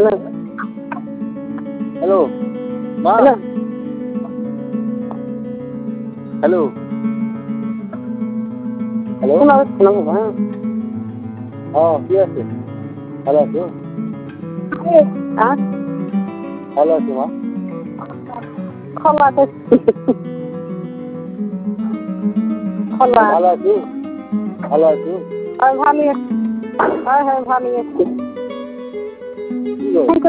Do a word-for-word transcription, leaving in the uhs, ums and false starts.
Hello মা, hello hello, হ্যাঁ কি আছে? ভালো আছো? ভালো আছো মা? ভালো আছো? ভালো আছো? ভালো হ্যাঁ হ্যাঁ ভালো আছি। কি গো?